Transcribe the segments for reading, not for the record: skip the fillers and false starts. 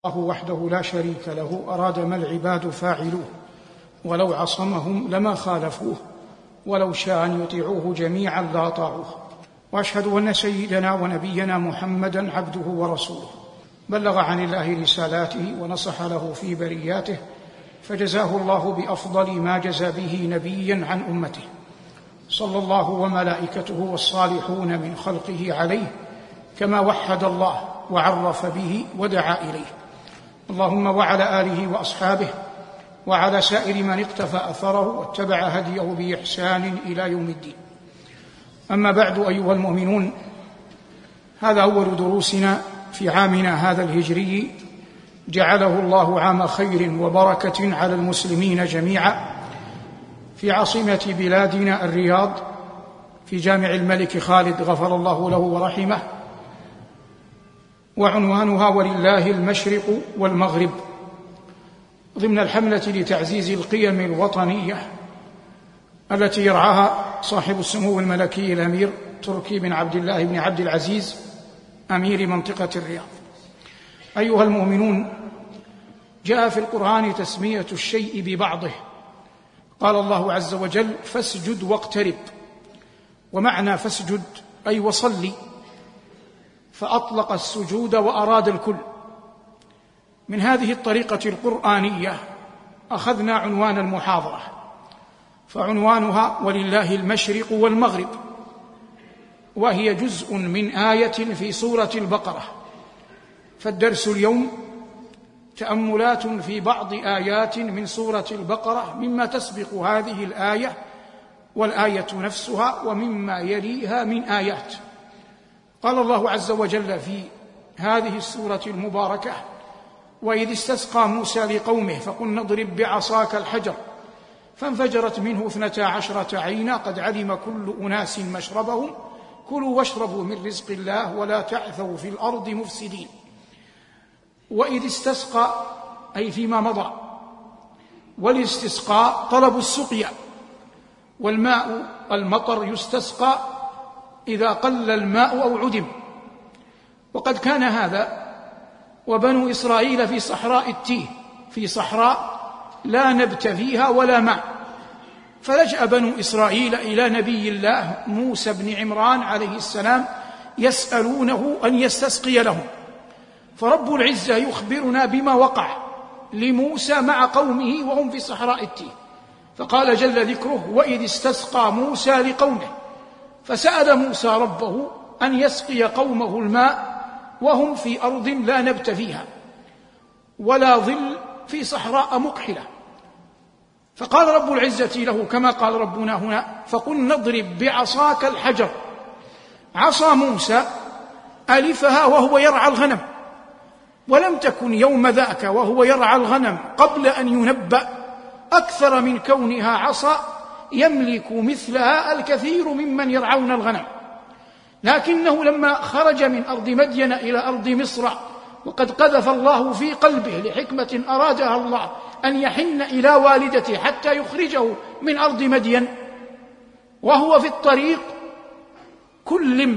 الله وحده لا شريك له أراد ما العباد فاعلوه، ولو عصمهم لما خالفوه، ولو شاء أن يطيعوه جميعا لأطاعوه. وأشهد أن سيدنا ونبينا محمدا عبده ورسوله، بلغ عن الله رسالاته ونصح له في برياته، فجزاه الله بأفضل ما جزى به نبيا عن أمته، صلى الله وملائكته والصالحون من خلقه عليه، كما وحد الله وعرف به ودعا إليه. اللهم وعلى آله وأصحابه وعلى سائر من اقتفى أثره واتبع هديه بإحسان إلى يوم الدين. أما بعد، أيها المؤمنون، هذا أول دروسنا في عامنا هذا الهجري، جعله الله عام خير وبركة على المسلمين جميعا، في عاصمة بلادنا الرياض، في جامع الملك خالد غفر الله له ورحمه، وعنوانها ولله المشرق والمغرب، ضمن الحملة لتعزيز القيم الوطنية التي يرعاها صاحب السمو الملكي الأمير تركي بن عبد الله بن عبد العزيز أمير منطقة الرياض. أيها المؤمنون، جاء في القرآن تسمية الشيء ببعضه. قال الله عز وجل: فاسجد واقترب. ومعنى فاسجد أي وصلي، فأطلق السجود وأراد الكل. من هذه الطريقة القرآنية أخذنا عنوان المحاضرة، فعنوانها ولله المشرق والمغرب، وهي جزء من آية في سورة البقرة. فالدرس اليوم تأملات في بعض آيات من سورة البقرة، مما تسبق هذه الآية والآية نفسها ومما يليها من آيات. قال الله عز وجل في هذه السورة المباركة: وإذ استسقى موسى لقومه فقلنا اضرب بعصاك الحجر فانفجرت منه 12 عينا قد علم كل أناس مشربهم كلوا واشربوا من رزق الله ولا تعثوا في الأرض مفسدين. وإذ استسقى أي فيما مضى، والاستسقاء طلب السقيا، والماء المطر يستسقى إذا قل الماء أو عدم. وقد كان هذا وبنو إسرائيل في صحراء التيه، في صحراء لا نبت فيها ولا ماء، فلجأ بنو إسرائيل إلى نبي الله موسى بن عمران عليه السلام يسألونه أن يستسقي لهم. فرب العزة يخبرنا بما وقع لموسى مع قومه وهم في صحراء التيه، فقال جل ذكره: وإذ استسقى موسى لقومه، فسأل موسى ربه أن يسقي قومه الماء وهم في أرض لا نبت فيها ولا ظل، في صحراء مقحلة. فقال رب العزة له كما قال ربنا هنا: فقلنا اضرب بعصاك الحجر. عصا موسى ألفها وهو يرعى الغنم، ولم تكن يوم ذاك وهو يرعى الغنم قبل أن ينبأ أكثر من كونها عصا يملك مثلها الكثير ممن يرعون الغنم. لكنه لما خرج من أرض مدين إلى أرض مصر، وقد قذف الله في قلبه لحكمة أرادها الله أن يحن إلى والدته حتى يخرجه من أرض مدين، وهو في الطريق كلم،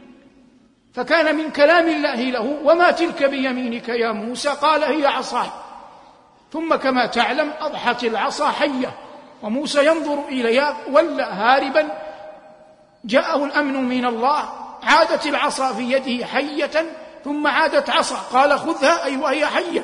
فكان من كلام الله له: وما تلك بيمينك يا موسى؟ قال: هي عصاي. ثم كما تعلم أضحت العصا حية، وموسى ينظر إليها ولى هاربا. جاءه الأمن من الله، عادت العصا في يده حية ثم عادت عصا. قال: خذها أي وهي حية،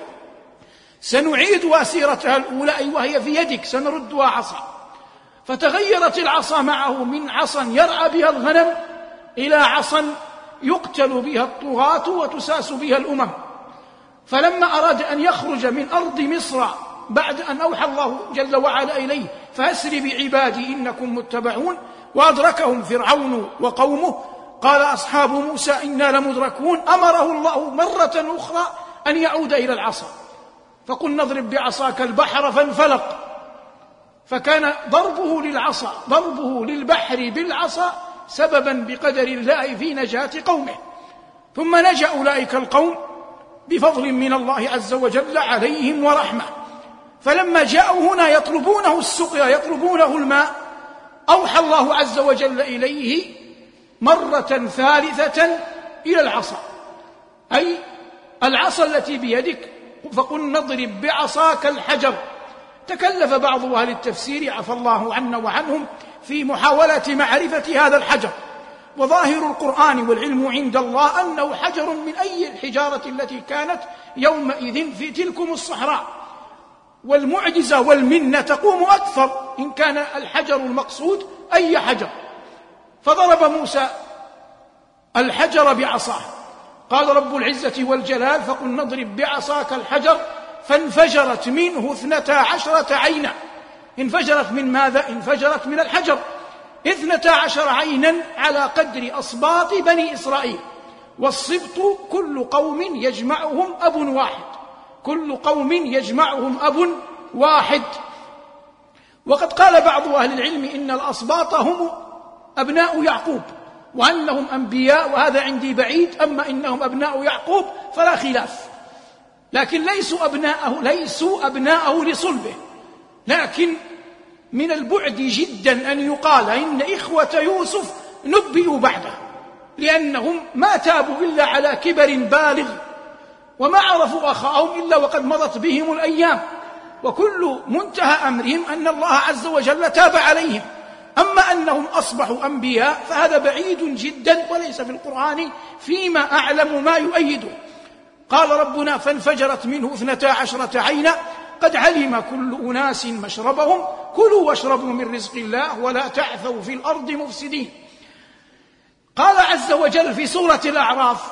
سنعيدها سيرتها الأولى أي وهي في يدك، سنردها عصا. فتغيرت العصا معه من عصا يرعى بها الغنم إلى عصا يقتل بها الطغاة وتساس بها الأمم. فلما أراد أن يخرج من أرض مصر بعد أن أوحى الله جل وعلا إليه: فأسر بعبادي إنكم متبعون، وأدركهم فرعون وقومه، قال أصحاب موسى إنا لمدركون. أمره الله مرة أخرى أن يعود إلى العصا، فقلنا اضرب بعصاك البحر فانفلق. فكان ضربه للعصا، ضربه للبحر بالعصا، سببا بقدر الله في نجاة قومه. ثم نجا أولئك القوم بفضل من الله عز وجل عليهم ورحمة. فلما جاءوا هنا يطلبونه السقيا، يطلبونه الماء، أوحى الله عز وجل إليه مرة ثالثة إلى العصا، أي العصا التي بيدك فقلنا اضرب بعصاك الحجر. تكلف بعض أهل التفسير عفى الله عنا وعنهم في محاولة معرفة هذا الحجر، وظاهر القرآن والعلم عند الله أنه حجر من أي الحجارة التي كانت يومئذ في تلكم الصحراء. والمعجزة والمنة تقوم أكثر إن كان الحجر المقصود أي حجر. فضرب موسى الحجر بعصاه، قال رب العزة والجلال فقلنا اضرب بعصاك الحجر فانفجرت منه 12 عينا. انفجرت من ماذا؟ انفجرت من الحجر. 12 عينا على قدر أصباط بني إسرائيل، والصبط كل قوم يجمعهم أب واحد، كل قوم يجمعهم أب واحد. وقد قال بعض أهل العلم إن الأصباط هم أبناء يعقوب وأنهم أنبياء، وهذا عندي بعيد، أما إنهم أبناء يعقوب فلا خلاف، لكن ليسوا أبناءه لصلبه. لكن من البعد جدا أن يقال إن إخوة يوسف نبئوا بعده، لأنهم ما تابوا إلا على كبر بالغ، وما عرفوا أخاهم إلا وقد مضت بهم الأيام، وكل منتهى أمرهم أن الله عز وجل تاب عليهم. أما أنهم أصبحوا أنبياء فهذا بعيد جدا، وليس في القرآن فيما أعلم ما يؤيده. قال ربنا فانفجرت منه 12 عينا قد علم كل أناس مشربهم كلوا واشربوا من رزق الله ولا تعثوا في الأرض مفسدين. قال عز وجل في سورة الأعراف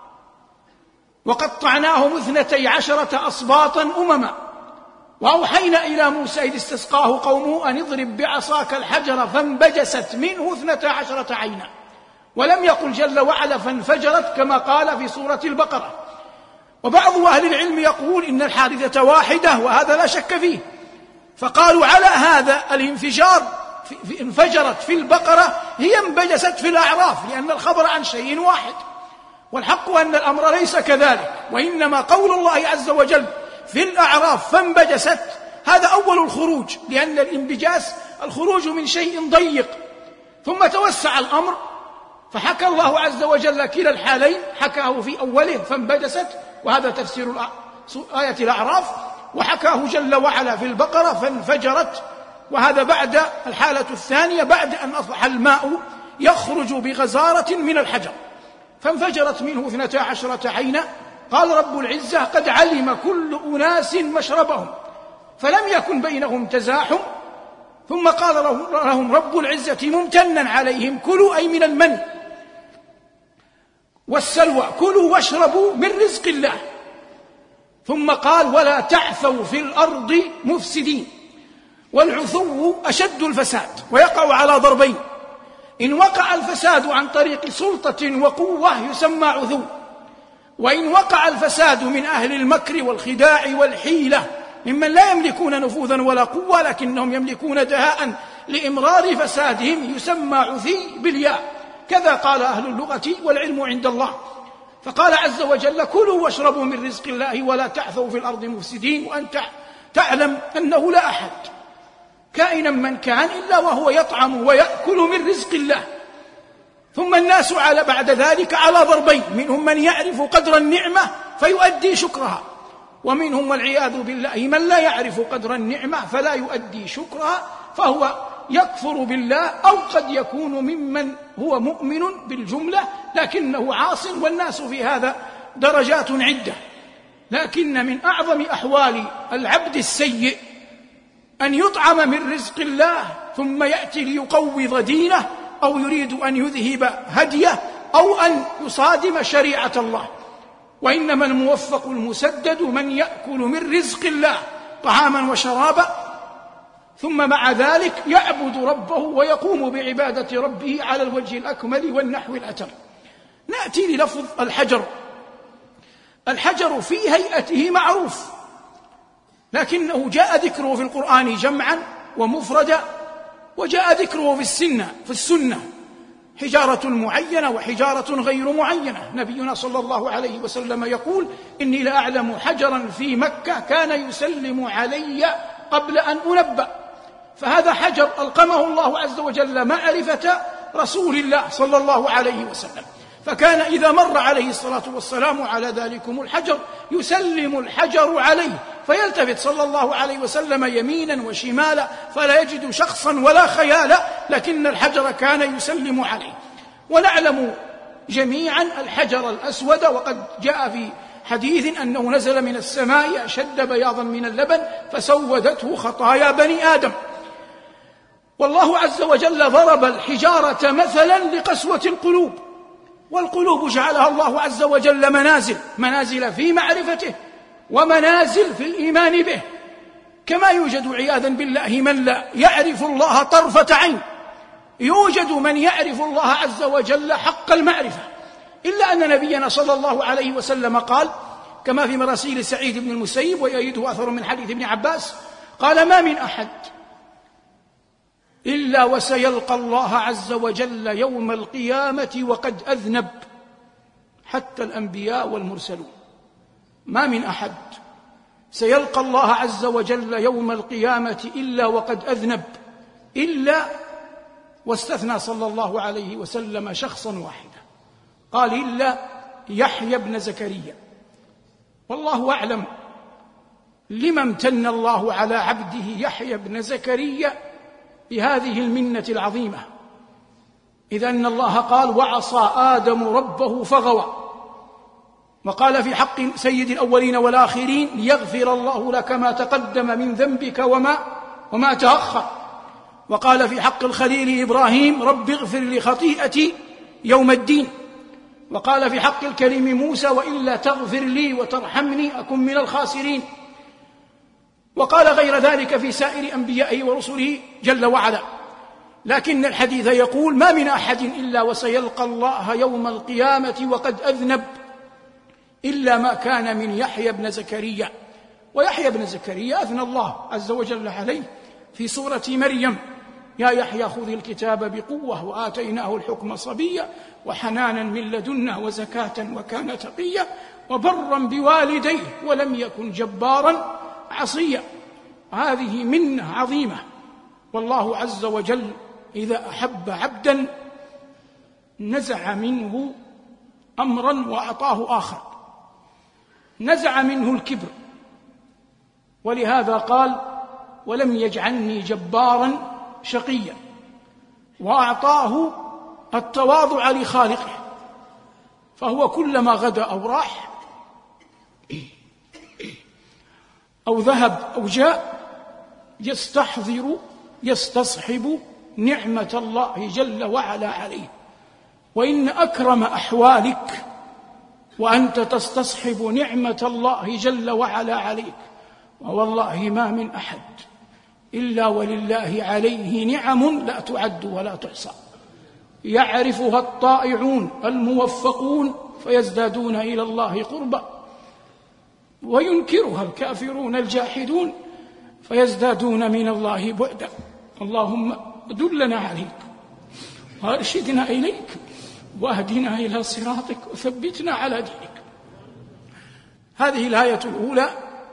وقطعناهم 12 أصباطا أمما وأوحينا إلى موسى إذ استسقاه قومه أن اضرب بعصاك الحجر فانبجست منه 12 عينا، ولم يقل جل وعلا فانفجرت كما قال في سورة البقرة. وبعض أهل العلم يقول إن الحادثة واحدة، وهذا لا شك فيه، فقالوا على هذا الانفجار انفجرت في البقرة هي انبجست في الأعراف، لأن الخبر عن شيء واحد، والحق أن الأمر ليس كذلك، وإنما قول الله عز وجل في الأعراف فانبجست هذا أول الخروج، لأن الانبجاس الخروج من شيء ضيق، ثم توسع الأمر فحكى الله عز وجل كلا الحالين، حكاه في أوله فانبجست وهذا تفسير آية الأعراف، وحكاه جل وعلا في البقرة فانفجرت، وهذا بعد الحالة الثانية بعد أن أصبح الماء يخرج بغزارة من الحجر. فانفجرت منه 12 عينا قال رب العزة قد علم كل أناس مشربهم، فلم يكن بينهم تزاحم. ثم قال لهم رب العزة ممتنا عليهم كلوا أي من المن والسلوى كلوا واشربوا من رزق الله، ثم قال ولا تعثوا في الأرض مفسدين. والعثو أشد الفساد ويقع على ضربين: إن وقع الفساد عن طريق سلطة وقوة يسمى عثو، وإن وقع الفساد من أهل المكر والخداع والحيلة ممن لا يملكون نفوذا ولا قوة لكنهم يملكون دهاء لإمرار فسادهم يسمى عثي بالياء. كذا قال أهل اللغة والعلم عند الله. فقال عز وجل كلوا واشربوا من رزق الله ولا تعثوا في الأرض مفسدين، وأنت تعلم أنه لا أحد كائنا من كان إلا وهو يطعم ويأكل من رزق الله. ثم الناس بعد ذلك على ضربين: منهم من يعرف قدر النعمة فيؤدي شكرها، ومنهم والعياذ بالله من لا يعرف قدر النعمة فلا يؤدي شكرها فهو يكفر بالله، أو قد يكون ممن هو مؤمن بالجملة لكنه عاص، والناس في هذا درجات عدة. لكن من أعظم أحوال العبد السيء أن يطعم من رزق الله ثم يأتي ليقوض دينه أو يريد أن يذهب هديه أو أن يصادم شريعة الله. وإنما الموفق المسدد من يأكل من رزق الله طعاما وشرابا ثم مع ذلك يعبد ربه ويقوم بعبادة ربه على الوجه الأكمل والنحو الأتم. نأتي للفظ الحجر. الحجر في هيئته معروف، لكنه جاء ذكره في القرآن جمعا ومفردا، وجاء ذكره في السنة حجارة معينة وحجارة غير معينة. نبينا صلى الله عليه وسلم يقول إني لأعلم حجرا في مكة كان يسلم علي قبل أن أنبأ. فهذا حجر ألقمه الله عز وجل معرفة رسول الله صلى الله عليه وسلم. فكان إذا مر عليه الصلاة والسلام على ذلكم الحجر يسلم الحجر عليه، فيلتفت صلى الله عليه وسلم يمينا وشمالا فلا يجد شخصا ولا خيالا، لكن الحجر كان يسلم عليه. ونعلم جميعا الحجر الأسود، وقد جاء في حديث أنه نزل من السماء أشد بياضا من اللبن فسودته خطايا بني آدم. والله عز وجل ضرب الحجارة مثلا لقسوة القلوب، والقلوب جعلها الله عز وجل منازل في معرفته ومنازل في الإيمان به، كما يوجد عياذا بالله من لا يعرف الله طرفة عين، يوجد من يعرف الله عز وجل حق المعرفة، إلا أن نبينا صلى الله عليه وسلم قال كما في مراسيل سعيد بن المسيب ويأيده أثر من حديث ابن عباس قال: ما من أحد إلا وسيلقى الله عز وجل يوم القيامة وقد أذنب، حتى الأنبياء والمرسلون. ما من أحد سيلقى الله عز وجل يوم القيامة إلا وقد أذنب، إلا، واستثنى صلى الله عليه وسلم شخصا واحدا، قال: إلا يحيى بن زكريا. والله أعلم لما امتن الله على عبده يحيى بن زكريا بهذه المنة العظيمة، إذ أن الله قال: وعصى آدم ربه فغوى، وقال في حق سيد الأولين والآخرين: ليغفر الله لك ما تقدم من ذنبك وما تأخر. وقال في حق الخليل إبراهيم: رب اغفر لي خطيئتي يوم الدين. وقال في حق الكريم موسى: وإلا تغفر لي وترحمني أكن من الخاسرين. وقال غير ذلك في سائر أنبيائه ورسله جل وعلا. لكن الحديث يقول: ما من أحد إلا وسيلقى الله يوم القيامة وقد أذنب، إلا ما كان من يحيى بن زكريا. ويحيى بن زكريا أثنى الله عز وجل عليه في سورة مريم: يا يحيى خذ الكتاب بقوة وآتيناه الحكم صبيا وحنانا من لدنا وزكاة وكان تقيا وبرا بوالديه ولم يكن جبارا عصيا. هذه منة عظيمة، والله عز وجل إذا أحب عبدا نزع منه أمرا وأعطاه آخر، نزع منه الكبر، ولهذا قال: ولم يجعلني جبارا شقيا، وأعطاه التواضع لخالقه، فهو كلما غدا أو راح أو ذهب أو جاء يستحضر يستصحب نعمة الله جل وعلا عليه. وإن أكرم أحوالك وأنت تستصحب نعمة الله جل وعلا عليك، ووالله ما من أحد إلا ولله عليه نعم لا تعد ولا تحصى، يعرفها الطائعون الموفقون فيزدادون إلى الله قربا، وينكرها الكافرون الجاحدون فيزدادون من الله بعدا. اللهم دلنا عليك وارشدنا إليك واهدنا إلى صراطك وثبتنا على دينك. هذه الآية الأولى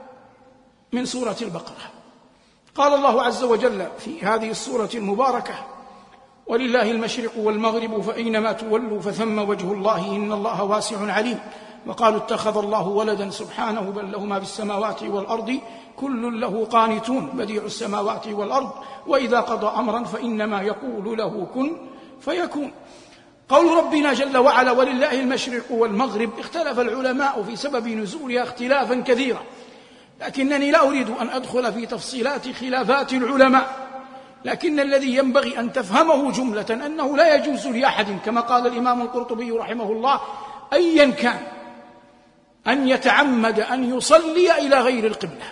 من سورة البقرة. قال الله عز وجل في هذه السورة المباركة: ولله المشرق والمغرب فأينما تولوا فثم وجه الله إن الله واسع عليم. وقالوا اتخذ الله ولدا سبحانه بل له ما في السماوات والأرض كل له قانتون بديع السماوات والأرض وإذا قضى أمرا فإنما يقول له كن فيكون. قول ربنا جل وعلا: ولله المشرق والمغرب، اختلف العلماء في سبب نزولها اختلافا كثيرا، لكنني لا أريد أن أدخل في تفصيلات خلافات العلماء، لكن الذي ينبغي أن تفهمه جملة أنه لا يجوز لأحد، كما قال الإمام القرطبي رحمه الله، أيا كان أن يتعمد أن يصلي إلى غير القبلة،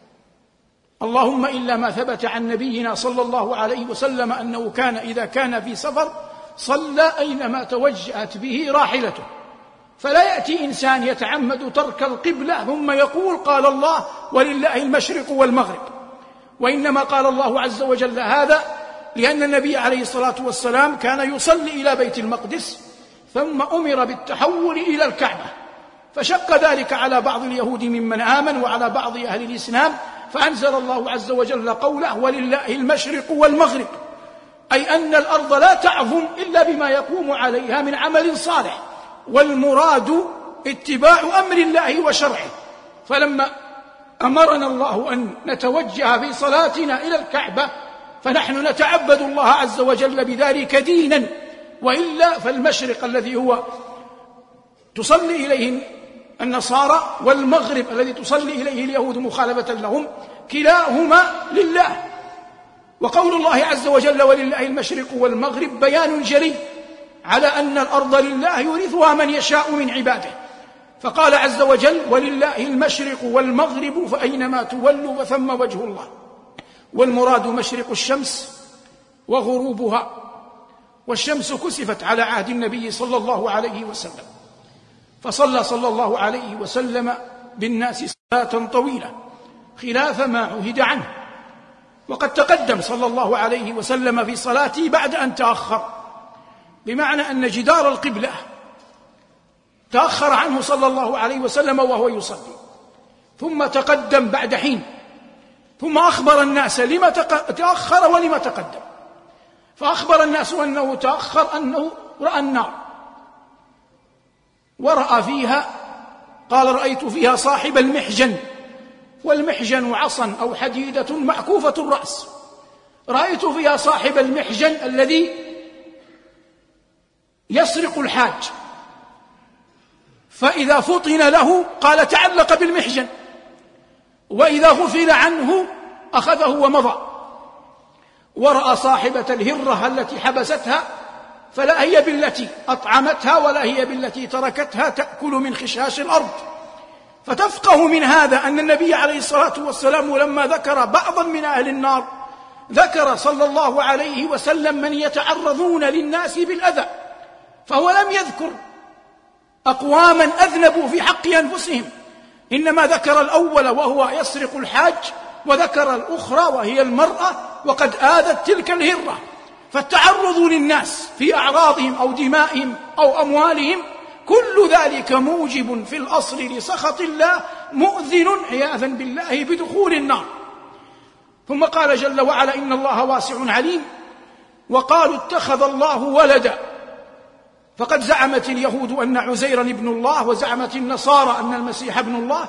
اللهم إلا ما ثبت عن نبينا صلى الله عليه وسلم أنه كان إذا كان في سفر صلى أينما توجهت به راحلته. فلا يأتي إنسان يتعمد ترك القبلة ثم يقول قال الله ولله المشرق والمغرب، وإنما قال الله عز وجل هذا لأن النبي عليه الصلاة والسلام كان يصلي إلى بيت المقدس ثم أمر بالتحول إلى الكعبة، فشق ذلك على بعض اليهود ممن آمن وعلى بعض أهل الإسلام، فأنزل الله عز وجل قوله ولله المشرق والمغرب، أي أن الأرض لا تعظم إلا بما يقوم عليها من عمل صالح، والمراد اتباع أمر الله وشرعه. فلما أمرنا الله أن نتوجه في صلاتنا إلى الكعبة فنحن نتعبد الله عز وجل بذلك دينا، وإلا فالمشرق الذي هو تصلي إليه النصارى والمغرب الذي تصلي إليه اليهود مخالفة لهم كلاهما لله. وقول الله عز وجل ولله المشرق والمغرب بيان جلي على أن الأرض لله يورثها من يشاء من عباده. فقال عز وجل ولله المشرق والمغرب فأينما تولوا فثم وجه الله. والمراد مشرق الشمس وغروبها، والشمس كسفت على عهد النبي صلى الله عليه وسلم، فصلى صلى الله عليه وسلم بالناس صلاة طويلة خلاف ما عهد عنه. وقد تقدم صلى الله عليه وسلم في صلاته بعد أن تأخر، بمعنى أن جدار القبلة تأخر عنه صلى الله عليه وسلم وهو يصلي، ثم تقدم بعد حين، ثم أخبر الناس لما تأخر ولما تقدم. فأخبر الناس أنه تأخر أنه رأى النار، ورأى فيها، قال رأيت فيها صاحب المحجن، والمحجن عصا أو حديدة معكوفة الرأس، رأيت فيها صاحب المحجن الذي يسرق الحاج، فإذا فطن له قال تعلق بالمحجن، وإذا غفل عنه أخذه ومضى. ورأى صاحبة الهرة التي حبستها، فلا هي بالتي أطعمتها ولا هي بالتي تركتها تأكل من خشاش الأرض. فتفقه من هذا أن النبي عليه الصلاة والسلام لما ذكر بعضا من أهل النار ذكر صلى الله عليه وسلم من يتعرضون للناس بالأذى، فهو لم يذكر أقواما أذنبوا في حق أنفسهم، إنما ذكر الأول وهو يسرق الحاج، وذكر الأخرى وهي المرأة وقد آذت تلك الهرة. فالتعرض للناس في أعراضهم أو دمائهم أو أموالهم كل ذلك موجب في الأصل لسخط الله، مؤذن عياذا بالله بدخول النار. ثم قال جل وعلا إن الله واسع عليم، وقالوا اتخذ الله ولدا، فقد زعمت اليهود أن عزيرا ابن الله، وزعمت النصارى أن المسيح ابن الله،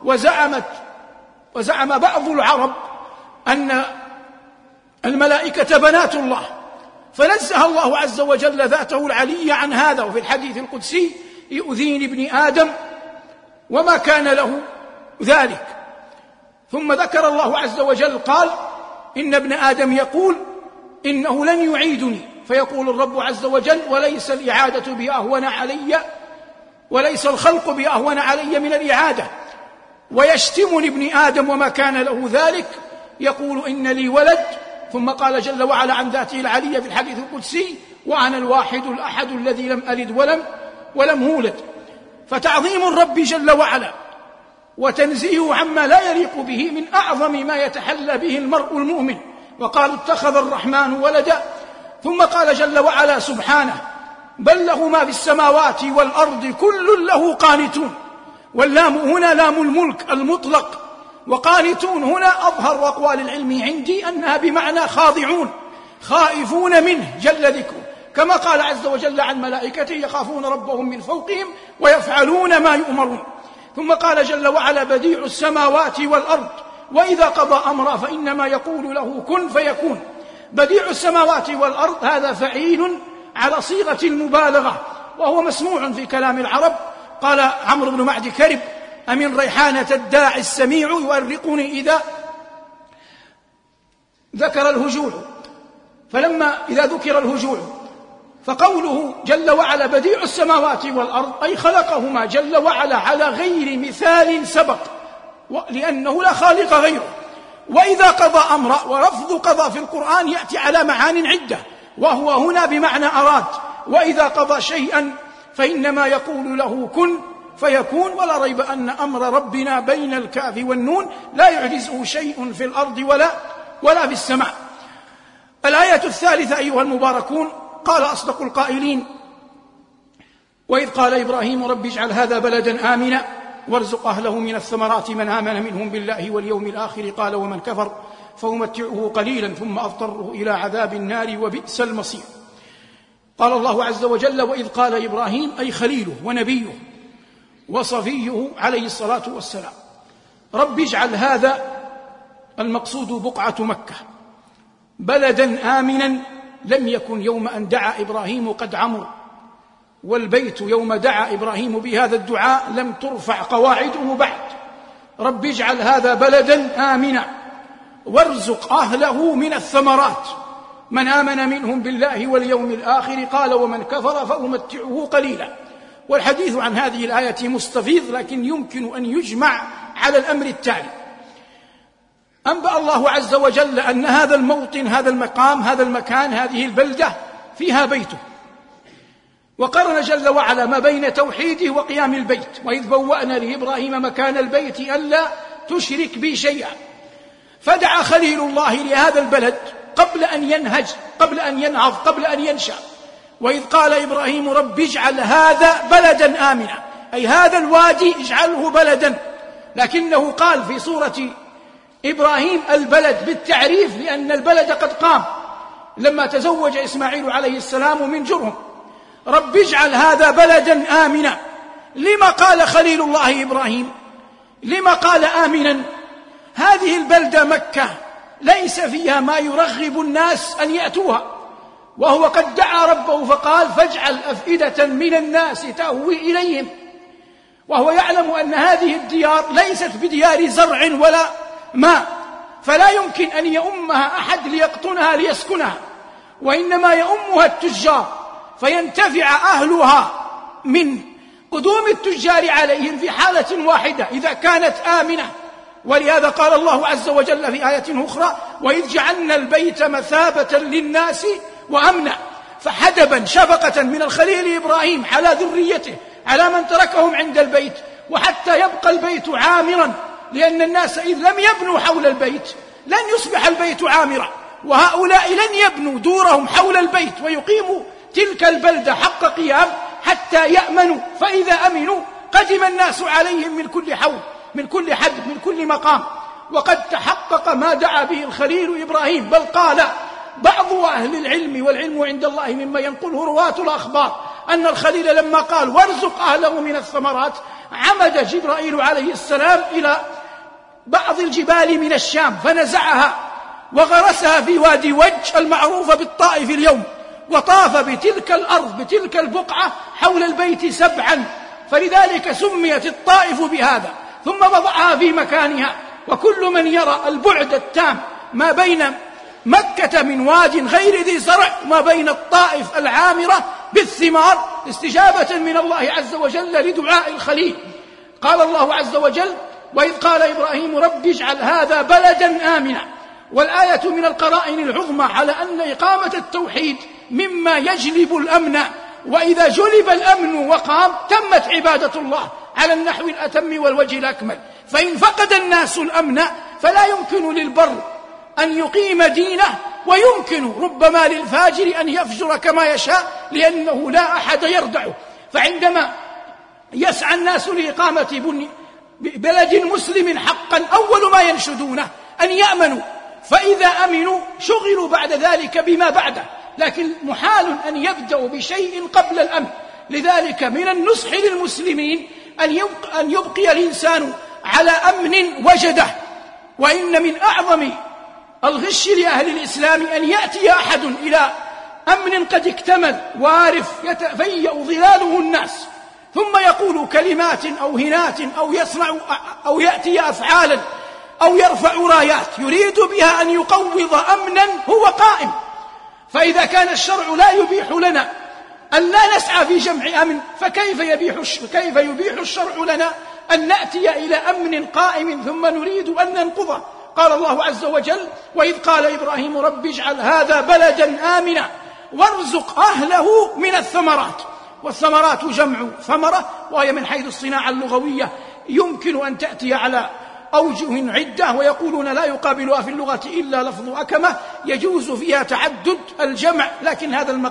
وزعم بعض العرب أن الملائكة بنات الله، فنزه الله عز وجل ذاته العلي عن هذا. وفي الحديث القدسي يؤذيني ابن آدم وما كان له ذلك. ثم ذكر الله عز وجل قال إن ابن آدم يقول إنه لن يعيدني، فيقول الرب عز وجل وليس الإعادة بأهون علي، وليس الخلق بأهون علي من الإعادة. ويشتمني ابن آدم وما كان له ذلك، يقول إن لي ولد. ثم قال جل وعلا عن ذاته العلية في الحديث القدسي وأنا الواحد الأحد الذي لم ألد ولم أولد. فتعظيم الرب جل وعلا وتنزيه عما لا يليق به من أعظم ما يتحلى به المرء المؤمن. وقال اتخذ الرحمن ولدا. ثم قال جل وعلا سبحانه بل له ما في السماوات والأرض كل له قانتون. واللام هنا لام الملك المطلق، وقانتون هنا أظهر أقوال العلم عندي أنها بمعنى خاضعون خائفون منه جل ذكره، كما قال عز وجل عن ملائكته يخافون ربهم من فوقهم ويفعلون ما يؤمرون. ثم قال جل وعلا بديع السماوات والأرض وإذا قضى أمرا فإنما يقول له كن فيكون. بديع السماوات والأرض هذا فعيل على صيغة المبالغة، وهو مسموع في كلام العرب. قال عمرو بن معد كرب أمن ريحانة الداعي السميع يؤرقني إذا ذكر الهجوع. فلما إذا ذكر الهجوع فقوله جل وعلا بديع السماوات والأرض أي خلقهما جل وعلا على غير مثال سبق، لأنه لا خالق غيره. وإذا قضى أمرا، ولفظ قضى في القرآن يأتي على معان عدة، وهو هنا بمعنى أراد. وإذا قضى شيئا فإنما يقول له كن فيكون. ولا ريب أن أمر ربنا بين الكاف والنون لا يعجزه شيء في الأرض ولا في السماء. الآية الثالثة أيها المباركون قال أصدق القائلين وإذ قال إبراهيم رب اجعل هذا بلدا آمنا وارزق أهله من الثمرات من آمن منهم بالله واليوم الآخر قال ومن كفر فأمتعه قليلا ثم أضطره إلى عذاب النار وبئس المصير. قال الله عز وجل: وإذ قال إبراهيم، أي خليله ونبيه وصفيه عليه الصلاة والسلام، رب اجعل هذا، المقصود بقعة مكة، بلدا آمنا لم يكن يوم أن دعا إبراهيم قد عمر، والبيت يوم دعا إبراهيم بهذا الدعاء لم ترفع قواعده بعد. رب اجعل هذا بلدا آمنا وارزق أهله من الثمرات من آمن منهم بالله واليوم الآخر، قال ومن كفر فأمتعه قليلا. والحديث عن هذه الآية مستفيض، لكن يمكن أن يجمع على الأمر التالي: أنبأ الله عز وجل أن هذا الموطن، هذا المقام، هذا المكان، هذه البلدة فيها بيته، وقرن جل وعلا ما بين توحيده وقيام البيت: وإذ بوأنا لإبراهيم مكان البيت ألا تشرك بي شيئا. فدعا خليل الله لهذا البلد قبل أن ينهج، قبل أن ينهض، قبل أن ينشأ: وإذ قال إبراهيم رب اجعل هذا بلدا آمنا، أي هذا الوادي اجعله بلدا. لكنه قال في سورة إبراهيم البلد بالتعريف، لأن البلد قد قام لما تزوج إسماعيل عليه السلام من جرهم. رب اجعل هذا بلدا آمنا. لما قال خليل الله إبراهيم؟ لما قال آمنا؟ هذه البلدة مكة ليس فيها ما يرغب الناس أن يأتوها، وهو قد دعا ربه فقال فاجعل أفئدة من الناس تهوي إليهم، وهو يعلم أن هذه الديار ليست بديار زرع ولا ماء، فلا يمكن أن يؤمها أحد ليقطنها ليسكنها، وإنما يؤمها التجار، فينتفع أهلها من قدوم التجار عليهم في حالة واحدة إذا كانت آمنة. ولهذا قال الله عز وجل في آية أخرى: وإذ جعلنا البيت مثابة للناس وأمنا. فحدبا شفقة من الخليل إبراهيم على ذريته، على من تركهم عند البيت، وحتى يبقى البيت عامرا، لأن الناس إذ لم يبنوا حول البيت لن يصبح البيت عامرا، وهؤلاء لن يبنوا دورهم حول البيت ويقيموا تلك البلدة حق قيام حتى يأمنوا. فإذا أمنوا قدم الناس عليهم من كل حول، من كل حدب، من كل مقام. وقد تحقق ما دعا به الخليل إبراهيم، بل قال بعض أهل العلم، والعلم عند الله مما ينقله رواة الأخبار، أن الخليل لما قال وارزق أهله من الثمرات عمد جبرائيل عليه السلام إلى بعض الجبال من الشام فنزعها وغرسها في وادي وج المعروفة بالطائف اليوم، وطاف بتلك الأرض، بتلك البقعة حول البيت 7، فلذلك سميت الطائف بهذا، ثم وضعها في مكانها. وكل من يرى البعد التام ما بين مكة من واد غير ذي زرع وما بين الطائف العامرة بالثمار استجابة من الله عز وجل لدعاء الخليل، قال الله عز وجل: وإذ قال إبراهيم رب اجعل هذا بلدا آمنا. والآية من القرائن العظمى على أن إقامة التوحيد مما يجلب الأمن، وإذا جلب الأمن وقام تمت عبادة الله على النحو الأتم والوجه الأكمل. فإن فقد الناس الأمن فلا يمكن للبر أن يقيم دينه، ويمكن ربما للفاجر أن يفجر كما يشاء، لأنه لا أحد يردعه. فعندما يسعى الناس لإقامة بلد مسلم حقا أول ما ينشدونه أن يأمنوا، فإذا أمنوا شغلوا بعد ذلك بما بعده، لكن محال أن يبدأوا بشيء قبل الأمن. لذلك من النصح للمسلمين أن يبقي الإنسان على أمن وجده. وإن من أعظم الغش لأهل الإسلام أن يأتي أحد إلى أمن قد اكتمل وارف يتفيأ ظلاله الناس، ثم يقول كلمات أو هنات أو يصنع أو يأتي أفعالا أو يرفع رايات يريد بها أن يقوض أمنا هو قائم. فإذا كان الشرع لا يبيح لنا أن لا نسعى في جمع أمن، فكيف يبيح الشرع لنا أن نأتي إلى أمن قائم ثم نريد أن ننقضه؟ قال الله عز وجل: وإذ قال إبراهيم رب اجعل هذا بلدا آمنا وارزق أهله من الثمرات. والثمرات جمع ثمرة، وهي من حيث الصناعة اللغوية يمكن أن تأتي على أوجه عدة، ويقولون لا يقابلها في اللغة إلا لفظ أكمة يجوز فيها تعدد الجمع، لكن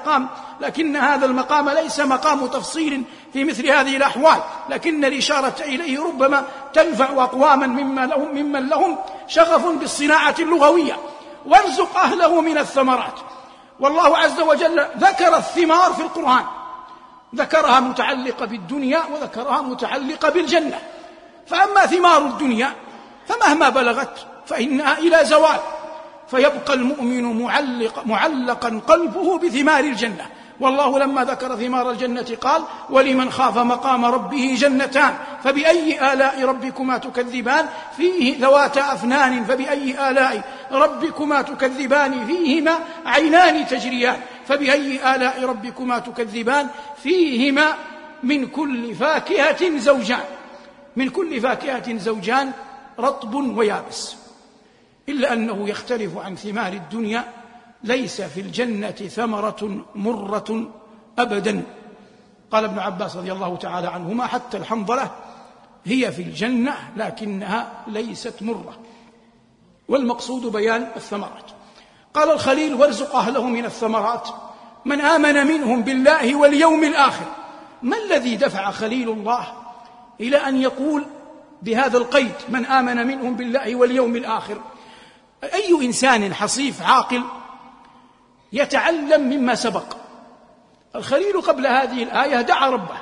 هذا المقام ليس مقام تفصيل في مثل هذه الأحوال، لكن الإشارة إليه ربما تنفع أقواما ممن لهم شغف بالصناعة اللغوية. وارزق أهله من الثمرات، والله عز وجل ذكر الثمار في القرآن، ذكرها متعلقة بالدنيا وذكرها متعلقة بالجنة. فأما ثمار الدنيا فمهما بلغت فإنها إلى زوال، فيبقى المؤمن معلقا قلبه بثمار الجنة. والله لما ذكر ثمار الجنة قال: ولمن خاف مقام ربه جنتان فبأي آلاء ربكما تكذبان فيه ذواتا أفنان فبأي آلاء ربكما تكذبان فيهما عينان تجريان فبأي آلاء ربكما تكذبان فيهما من كل فاكهة زوجان، من كل فاكهة زوجان رطب ويابس، إلا أنه يختلف عن ثمار الدنيا، ليس في الجنة ثمرة مرة أبدا. قال ابن عباس رضي الله تعالى عنهما: حتى الحنظلة هي في الجنة لكنها ليست مرة. والمقصود بيان الثمرات. قال الخليل: وارزق أهله من الثمرات من آمن منهم بالله واليوم الآخر. ما الذي دفع خليل الله إلى أن يقول بهذا القيد من آمن منهم بالله واليوم الآخر؟ أي إنسان حصيف عاقل يتعلم مما سبق. الخليل قبل هذه الآية دعا ربه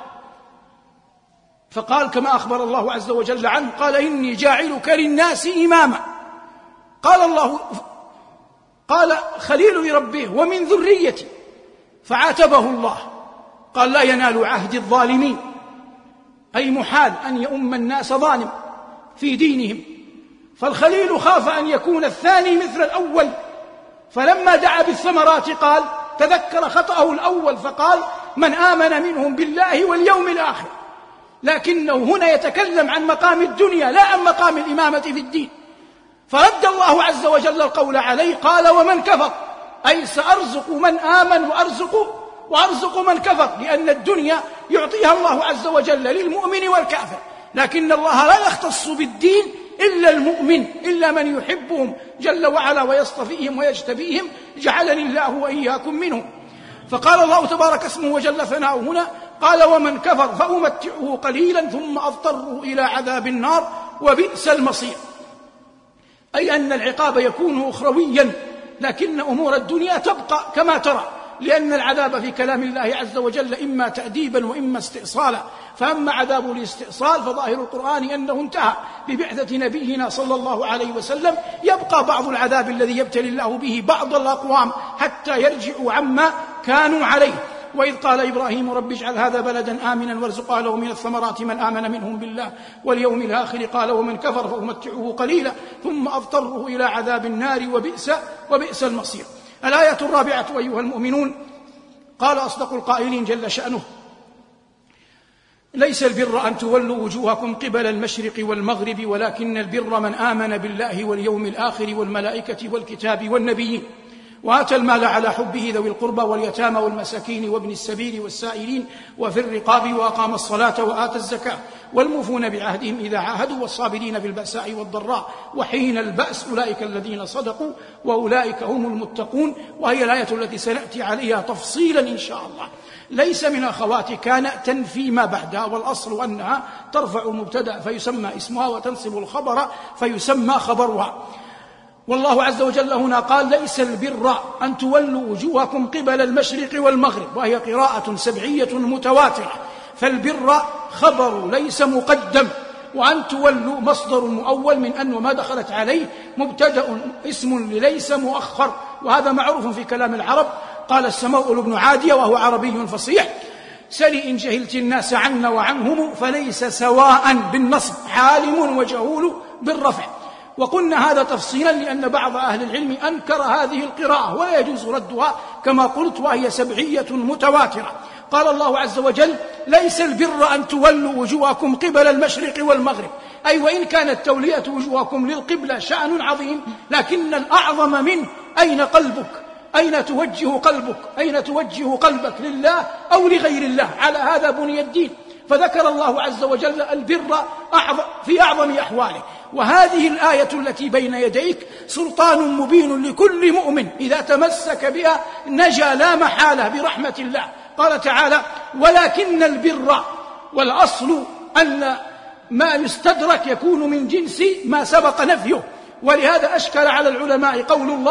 فقال كما أخبر الله عز وجل عنه: قال إني جاعلك للناس إماما. قال خليل لربه: ومن ذريتي. فعاتبه الله قال: لا ينال عهد الظالمين، أي محال أن يؤم الناس ظالم في دينهم. فالخليل خاف أن يكون الثاني مثل الأول، فلما دعا بالثمرات قال تذكر خطأه الأول فقال: من آمن منهم بالله واليوم الآخر. لكنه هنا يتكلم عن مقام الدنيا لا عن مقام الإمامة في الدين، فرد الله عز وجل القول عليه قال: ومن كفر، أي سأرزق من آمن وأرزق من كفر، لأن الدنيا يعطيها الله عز وجل للمؤمن والكافر، لكن الله لا يختص بالدين إلا المؤمن، إلا من يحبهم جل وعلا ويصطفيهم ويجتبيهم، جعلني الله وإياكم منهم. فقال الله تبارك اسمه وجل ثناؤه هنا قال: ومن كفر فأمتعه قليلا ثم أضطره إلى عذاب النار وبئس المصير. أي أن العقاب يكون أخرويا، لكن أمور الدنيا تبقى كما ترى، لأن العذاب في كلام الله عز وجل إما تأديبا وإما استئصالا. فأما عذاب الاستئصال فظاهر القرآن أنه انتهى ببعثة نبينا صلى الله عليه وسلم، يبقى بعض العذاب الذي يبتلي الله به بعض الأقوام حتى يرجعوا عما كانوا عليه. وإذ قال إبراهيم: رب اجعل هذا بلدا آمنا وارزق أهله من الثمرات من آمن منهم بالله واليوم الآخر. قال: ومن كفر فأمتعه قليلا ثم أضطره إلى عذاب النار وبئس المصير. الآية الرابعة: أيها المؤمنون، قال أصدق القائلين جل شأنه: ليس البر أن تولوا وجوهكم قبل المشرق والمغرب ولكن البر من آمن بالله واليوم الآخر والملائكة والكتاب والنبيين وآتى المال على حبه ذوي القربى واليتامى والمساكين وابن السبيل والسائلين وفي الرقاب وأقام الصلاة وآتى الزكاة والموفون بعهدهم إذا عاهدوا والصابرين في البأساء والضراء وحين البأس أولئك الذين صدقوا وأولئك هم المتقون. وهي الآية التي سنأتي عليها تفصيلا إن شاء الله. ليس من أخوات كان تنفي ما بعدها، والأصل أنها ترفع المبتدأ فيسمى اسمها وتنصب الخبر فيسمى خبرها. والله عز وجل هنا قال: ليس البر أن تولوا وجوهكم قبل المشرق والمغرب، وهي قراءة سبعية متواترة، فالبر خبر ليس مقدم، وأن تولوا مصدر مؤول من أن وما دخلت عليه مبتدأ اسم لليس مؤخر، وهذا معروف في كلام العرب. قال السماء بن عادية وهو عربي فصيح: سلي إن جهلت الناس عنا وعنهم فليس سواء بالنصب عالم وجهول بالرفع. وقلنا هذا تفصيلا لأن بعض أهل العلم أنكر هذه القراءة ولا يجوز ردها كما قلت، وهي سبعية متواترة. قال الله عز وجل: ليس البر أن تولوا وجوهكم قبل المشرق والمغرب، أي وإن كانت تولية وجوهكم للقبلة شأن عظيم، لكن الأعظم منه أين قلبك، أين توجه قلبك، أين توجه قلبك، لله أو لغير الله؟ على هذا بني الدين. فذكر الله عز وجل البر في أعظم أحواله. وهذه الآية التي بين يديك سلطان مبين لكل مؤمن إذا تمسك بها نجا لا محالة برحمة الله. قال تعالى: ولكن البر، والأصل أن ما يستدرك يكون من جنس ما سبق نفيه، ولهذا أشكل على العلماء قول الله: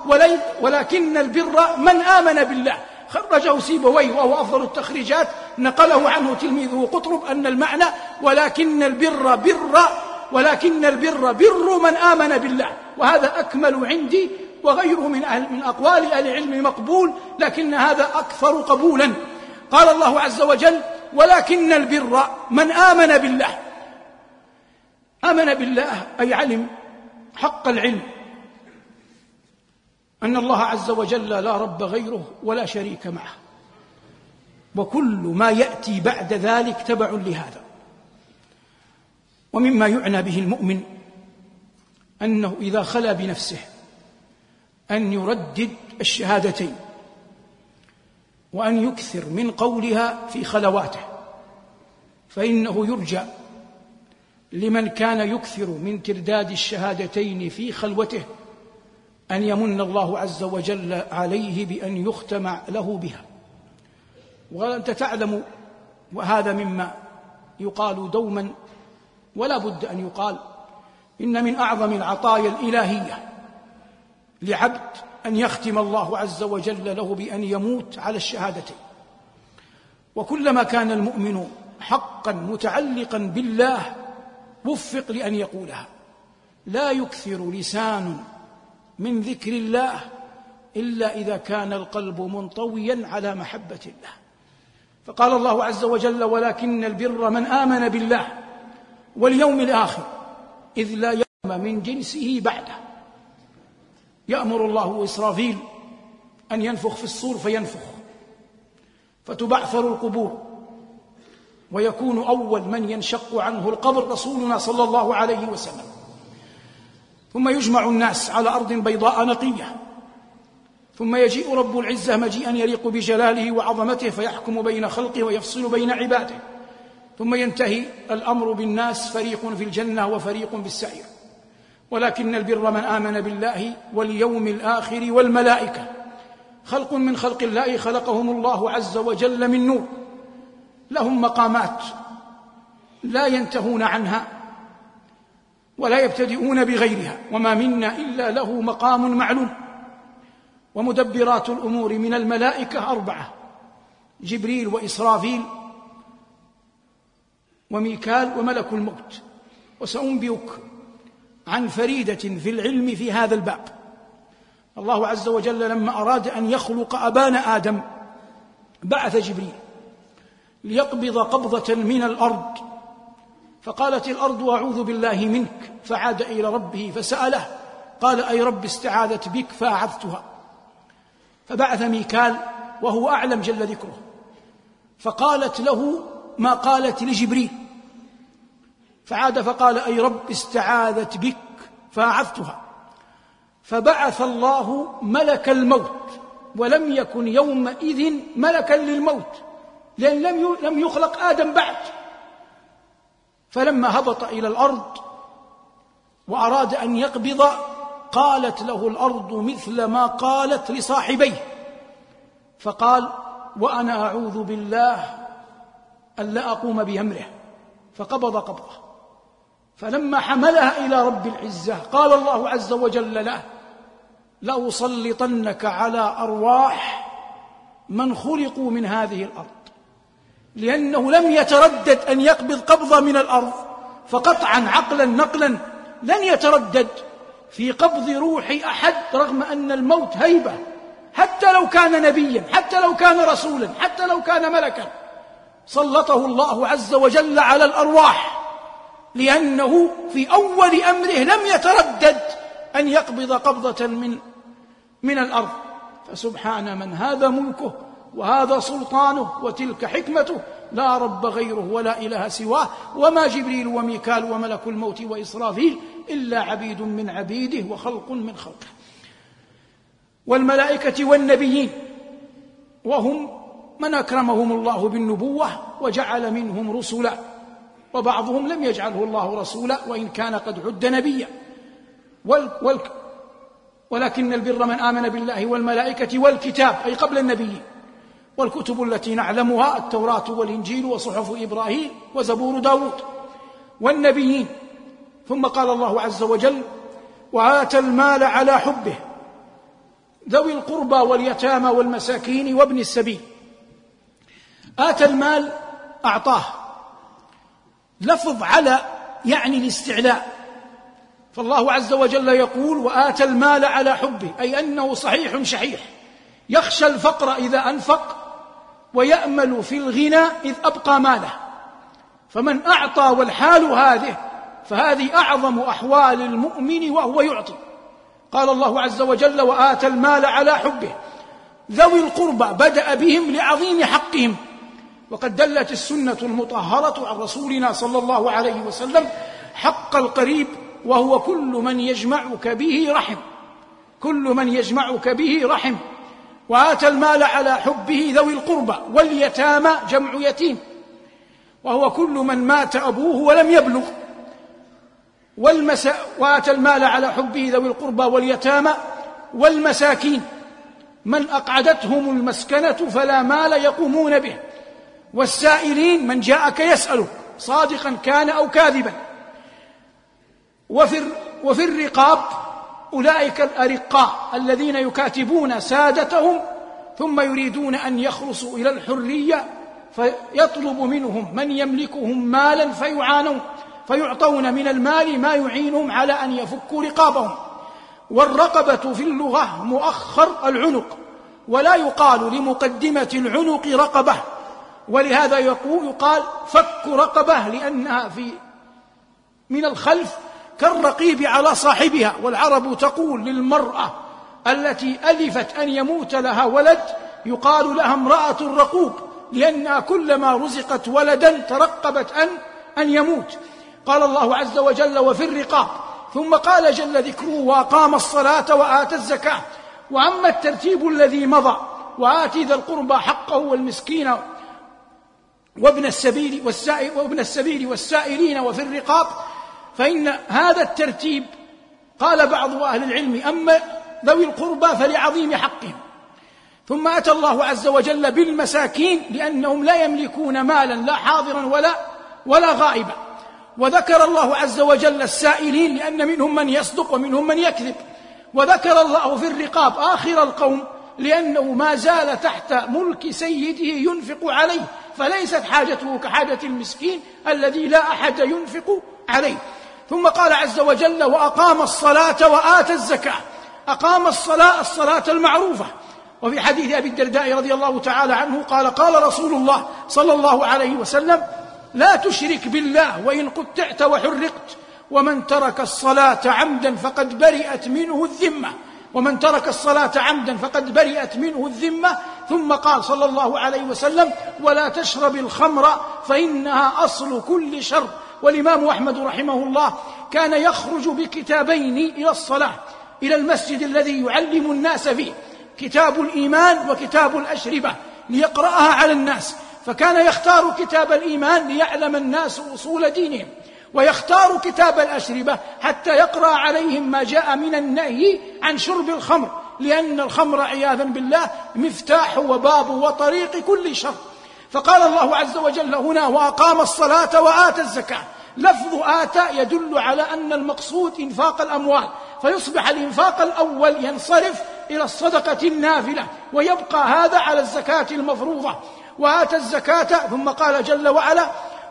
ولكن البر من آمن بالله. خرجه سيبويه وهو أفضل التخريجات، نقله عنه تلميذه قطرب أن المعنى ولكن البر بر من آمن بالله، وهذا أكمل عندي، وغيره من أقوال أهل العلم مقبول، لكن هذا أكثر قبولا. قال الله عز وجل ولكن البر من آمن بالله. آمن بالله أي علم حق العلم أن الله عز وجل لا رب غيره ولا شريك معه، وكل ما يأتي بعد ذلك تبع لهذا. ومما يعنى به المؤمن أنه إذا خلا بنفسه أن يردد الشهادتين، وأن يكثر من قولها في خلواته، فإنه يرجى لمن كان يكثر من ترداد الشهادتين في خلوته أن يمن الله عز وجل عليه بأن يختم له بها. وأنت تعلم، وهذا مما يقال دوما ولا بد أن يقال، إن من أعظم العطايا الإلهية لعبد أن يختم الله عز وجل له بأن يموت على الشهادتين. وكلما كان المؤمن حقا متعلقا بالله وفق لأن يقولها. لا يكثر لسان من ذكر الله إلا إذا كان القلب منطويا على محبة الله. فقال الله عز وجل ولكن البر من آمن بالله واليوم الآخر إذ لا يوم من جنسه بعده. يأمر الله إسرافيل أن ينفخ في الصور فينفخ، فتبعثر القبور، ويكون أول من ينشق عنه القبر رسولنا صلى الله عليه وسلم. ثم يجمع الناس على أرض بيضاء نقية، ثم يجيء رب العزة مجيئا يليق بجلاله وعظمته فيحكم بين خلقه ويفصل بين عباده، ثم ينتهي الأمر بالناس، فريق في الجنة وفريق في السعير. ولكن البر من آمن بالله واليوم الآخر والملائكة. خلق من خلق الله خلقهم الله عز وجل من نور، لهم مقامات لا ينتهون عنها ولا يبتدئون بغيرها، وما منا إلا له مقام معلوم. ومدبرات الأمور من الملائكة 4: جبريل وإسرافيل وميكال وملك الموت. وسأنبئك عن فريدة في العلم في هذا الباب. الله عز وجل لما أراد أن يخلق أبانا آدم بعث جبريل ليقبض قبضة من الأرض، فقالت الأرض أعوذ بالله منك، فعاد إلى ربه فسأله قال أي رب استعاذت بك فأعذتها. فبعث ميكال وهو أعلم جل ذكره، فقالت له ما قالت لجبريل، فعاد فقال أي رب استعاذت بك فأعذتها. فبعث الله ملك الموت، ولم يكن يومئذ ملكا للموت لأن لم يخلق آدم بعد. فلما هبط إلى الأرض وأراد أن يقبض قالت له الأرض مثل ما قالت لصاحبيه، فقال وأنا أعوذ بالله ألا أقوم بأمره، فقبض قبضه. فلما حملها إلى رب العزة قال الله عز وجل له لأسلطنك على أرواح من خلقوا من هذه الأرض، لأنه لم يتردد أن يقبض قبضة من الأرض، فقطعا عقلا نقلا لن يتردد في قبض روح أحد رغم أن الموت هيبة، حتى لو كان نبيا، حتى لو كان رسولا، حتى لو كان ملكا. سلطه الله عز وجل على الأرواح لأنه في أول أمره لم يتردد أن يقبض قبضة من الأرض. فسبحان من هذا ملكه وهذا سلطانه وتلك حكمته، لا رب غيره ولا إله سواه. وما جبريل وميكال وملك الموت وإسرافيل إلا عبيد من عبيده وخلق من خلقه. والملائكة والنبيين، وهم من أكرمهم الله بالنبوة وجعل منهم رسلا، وبعضهم لم يجعله الله رسولا وإن كان قد عد نبيا. ولكن البر من آمن بالله والملائكة والكتاب أي قبل النبيين، والكتب التي نعلمها التوراة والإنجيل وصحف إبراهيم وزبور داود، والنبيين. ثم قال الله عز وجل وآتى المال على حبه ذوي القربى واليتامى والمساكين وابن السبيل. آتى المال أعطاه، لفظ على يعني الاستعلاء، فالله عز وجل يقول وآتى المال على حبه، أي أنه صحيح شحيح يخشى الفقر إذا أنفق ويأمل في الغنى إذ أبقى ماله. فمن أعطى والحال هذه فهذه أعظم أحوال المؤمن وهو يعطي. قال الله عز وجل وآتى المال على حبه ذوي القربى، بدأ بهم لعظيم حقهم. وقد دلت السنة المطهرة عن رسولنا صلى الله عليه وسلم حق القريب، وهو كل من يجمعك به رحم، كل من يجمعك به رحم. وآتى المال على حبه ذوي القربى واليتامى جمع يتيم، وهو كل من مات أبوه ولم يبلغ. وآتى المال على حبه ذوي القربى واليتامى والمساكين من أقعدتهم المسكنة فلا مال يقومون به، والسائلين من جاءك يسأله صادقا كان أو كاذبا. وفي الرقاب أولئك الأرقاء الذين يكاتبون سادتهم ثم يريدون أن يخلصوا إلى الحرية، فيطلب منهم من يملكهم مالا فيعطون من المال ما يعينهم على أن يفكوا رقابهم. والرقبة في اللغة مؤخر العنق، ولا يقال لمقدمة العنق رقبة، ولهذا يقال فك رقبة لأنها من الخلف كالرقيب على صاحبها. والعرب تقول للمرأة التي ألفت أن يموت لها ولد يقال لها امرأة الرقوب، لأنها كلما رزقت ولدا ترقبت أن يموت. قال الله عز وجل وفي الرقاب، ثم قال جل ذكره وأقام الصلاة وآتى الزكاة. وأما الترتيب الذي مضى وآتي ذا القربى حقه والمسكين وابن السبيل والسائلين وفي الرقاب، فإن هذا الترتيب قال بعض أهل العلم أما ذوي القربى فلعظيم حقهم، ثم أتى الله عز وجل بالمساكين لأنهم لا يملكون مالا لا حاضرا ولا غائبا، وذكر الله عز وجل السائلين لأن منهم من يصدق ومنهم من يكذب، وذكر الله في الرقاب آخر القوم لأنه ما زال تحت ملك سيده ينفق عليه، فليست حاجته كحاجة المسكين الذي لا أحد ينفق عليه. ثم قال عز وجل وأقام الصلاة وآتى الزكاة. أقام الصلاة المعروفة. وفي حديث أبي الدرداء رضي الله تعالى عنه قال رسول الله صلى الله عليه وسلم لا تشرك بالله وإن قطعت وحرقت، ومن ترك الصلاة عمدا فقد برئت منه الذمة، ومن ترك الصلاة عمدا فقد برئت منه الذمة. ثم قال صلى الله عليه وسلم ولا تشرب الخمر فإنها أصل كل شر. والإمام أحمد رحمه الله كان يخرج بكتابين إلى الصلاة إلى المسجد الذي يعلم الناس فيه، كتاب الإيمان وكتاب الأشربة، ليقرأها على الناس، فكان يختار كتاب الإيمان ليعلم الناس أصول دينهم، ويختار كتاب الأشربة حتى يقرأ عليهم ما جاء من النهي عن شرب الخمر، لأن الخمر عياذا بالله مفتاح وباب وطريق كل شر. فقال الله عز وجل هنا وأقام الصلاة وآتى الزكاة. لفظ آتى يدل على أن المقصود إنفاق الأموال، فيصبح الإنفاق الأول ينصرف إلى الصدقة النافلة، ويبقى هذا على الزكاة المفروضة. وآتى الزكاة. ثم قال جل وعلا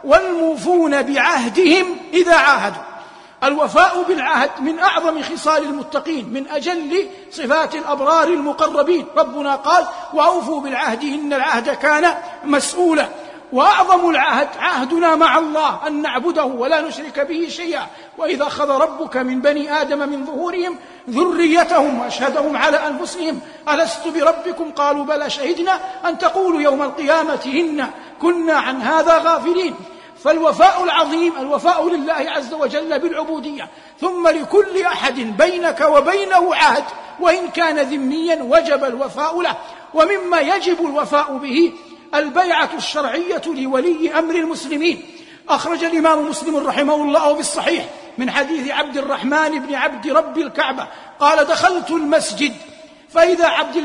والموفون بعهدهم إذا عاهدوا. الوفاء بالعهد من أعظم خصال المتقين، من أجل صفات الأبرار المقربين. ربنا قال وأوفوا بالعهد إن العهد كان مسؤولا. وأعظم العهد عهدنا مع الله أن نعبده ولا نشرك به شيئا. وإذا أخذ ربك من بني آدم من ظهورهم ذريتهم وأشهدهم على أنفسهم ألست بربكم قالوا بلى شهدنا أن تقولوا يوم القيامة إنا كنا عن هذا غافلين. فالوفاء العظيم الوفاء لله عز وجل بالعبودية. ثم لكل أحد بينك وبينه عهد وإن كان ذميا وجب الوفاء له. ومما يجب الوفاء به البيعة الشرعية لولي أمر المسلمين. أخرج الإمام مسلم رحمه الله بالصحيح من حديث عبد الرحمن بن عبد رب الكعبة قال دخلت المسجد فإذا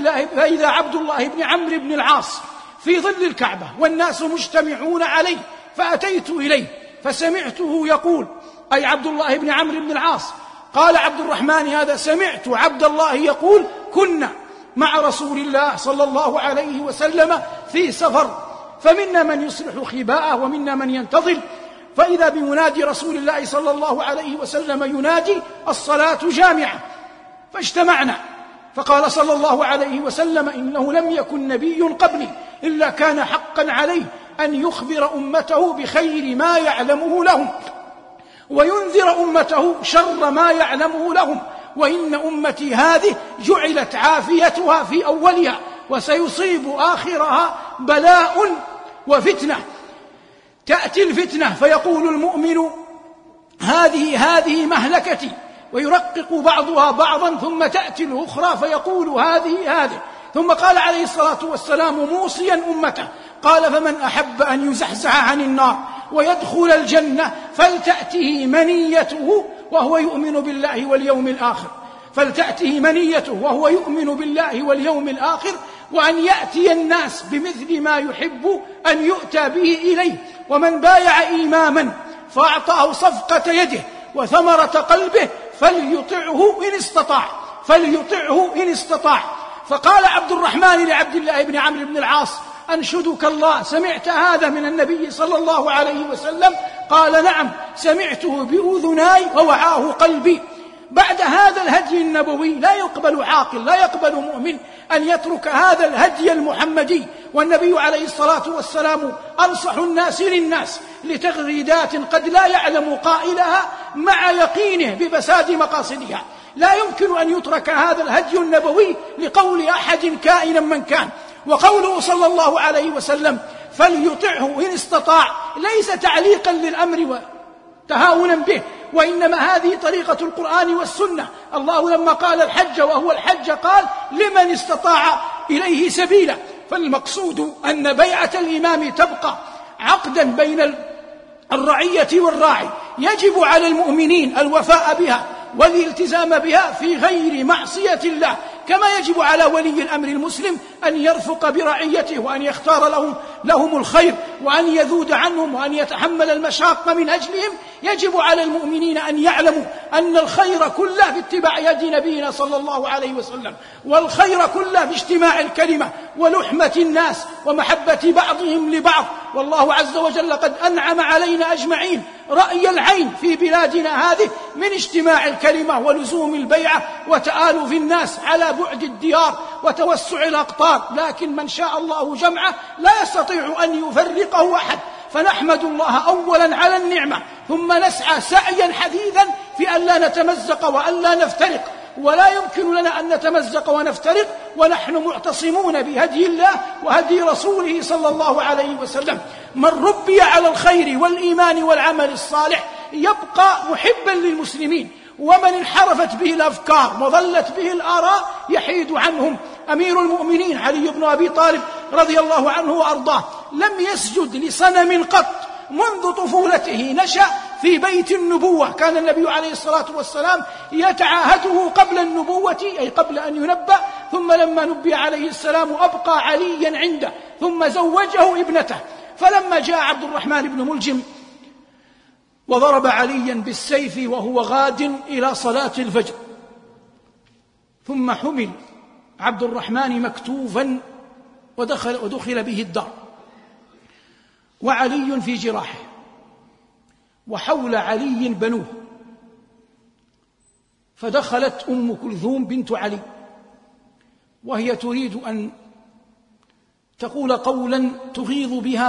عبد الله بن عمرو بن العاص في ظل الكعبة والناس مجتمعون عليه، فأتيت إليه فسمعته يقول، أي عبد الله بن عمرو بن العاص. قال عبد الرحمن هذا سمعت عبد الله يقول كنا مع رسول الله صلى الله عليه وسلم في سفر، فمنا من يصلح خباءه ومنا من ينتظر، فإذا بمنادي رسول الله صلى الله عليه وسلم ينادي: الصلاة جامعة. فاجتمعنا، فقال صلى الله عليه وسلم: إنه لم يكن نبي قبلي إلا كان حقا عليه أن يخبر أمته بخير ما يعلمه لهم وينذر أمته شر ما يعلمه لهم، وإن أمتي هذه جعلت عافيتها في أولها وسيصيب آخرها بلاء وفتنة. تأتي الفتنة فيقول المؤمن: هذه مهلكتي، ويرقق بعضها بعضا، ثم تأتي الأخرى فيقول: هذه. ثم قال عليه الصلاة والسلام موصيا أمته، قال: فمن أحب أن يزحزح عن النار ويدخل الجنة فلتأته منيته وهو يؤمن بالله واليوم الآخر، فلتأته منيته وهو يؤمن بالله واليوم الآخر، وأن يأتي الناس بمثل ما يحب أن يؤتى به إليه. ومن بايع إماما فأعطاه صفقة يده وثمرة قلبه فليطعه إن استطاع. فقال عبد الرحمن لعبد الله بن عمرو بن العاص: أنشدك الله، سمعت هذا من النبي صلى الله عليه وسلم؟ قال: نعم، سمعته بأذناي ووعاه قلبي. بعد هذا الهدي النبوي لا يقبل عاقل، لا يقبل مؤمن أن يترك هذا الهدي المحمدي. والنبي عليه الصلاة والسلام أنصح الناس للناس لتغريدات قد لا يعلم قائلها مع يقينه بفساد مقاصدها. لا يمكن أن يترك هذا الهدي النبوي لقول أحد كائنا من كان. وقوله صلى الله عليه وسلم: فليطعه إن استطاع، ليس تعليقا للأمر وتهاونا به، وإنما هذه طريقة القرآن والسنة. الله لما قال الحج وهو الحج قال: لمن استطاع إليه سبيلا. فالمقصود أن بيعة الإمام تبقى عقدا بين الرعية والراعي، يجب على المؤمنين الوفاء بها والالتزام بها في غير معصية الله، كما يجب على ولي الأمر المسلم أن يرفق برعيته وأن يختار لهم الخير وأن يذود عنهم وأن يتحمل المشاق من أجلهم. يجب على المؤمنين أن يعلموا أن الخير كله باتباع هدي نبينا صلى الله عليه وسلم، والخير كله باجتماع الكلمة ولحمة الناس ومحبة بعضهم لبعض. والله عز وجل قد أنعم علينا أجمعين رأي العين في بلادنا هذه من اجتماع الكلمة ولزوم البيعة وتآلف الناس على بعد الديار وتوسع الأقطار، لكن من شاء الله جمعه لا يستطيع أن يفرقه أحد. فنحمد الله أولا على النعمة، ثم نسعى سعيا حثيثا في أن لا نتمزق وأن لا نفترق. ولا يمكن لنا أن نتمزق ونفترق ونحن معتصمون بهدي الله وهدي رسوله صلى الله عليه وسلم. من ربي على الخير والإيمان والعمل الصالح يبقى محبا للمسلمين، ومن انحرفت به الأفكار وضلت به الآراء يحيد عنهم. أمير المؤمنين علي بن أبي طالب رضي الله عنه وأرضاه لم يسجد لصنم قط منذ طفولته، نشأ في بيت النبوة، كان النبي عليه الصلاة والسلام يتعاهده قبل النبوة أي قبل أن ينبأ، ثم لما نبي عليه السلام أبقى عليا عنده ثم زوجه ابنته. فلما جاء عبد الرحمن بن ملجم وضرب عليا بالسيف وهو غاد إلى صلاة الفجر، ثم حمل عبد الرحمن مكتوفا ودخل به الدار وعلي في جراحه، وحول علي بنوه، فدخلت أم كلثوم بنت علي وهي تريد أن تقول قولا تغيظ به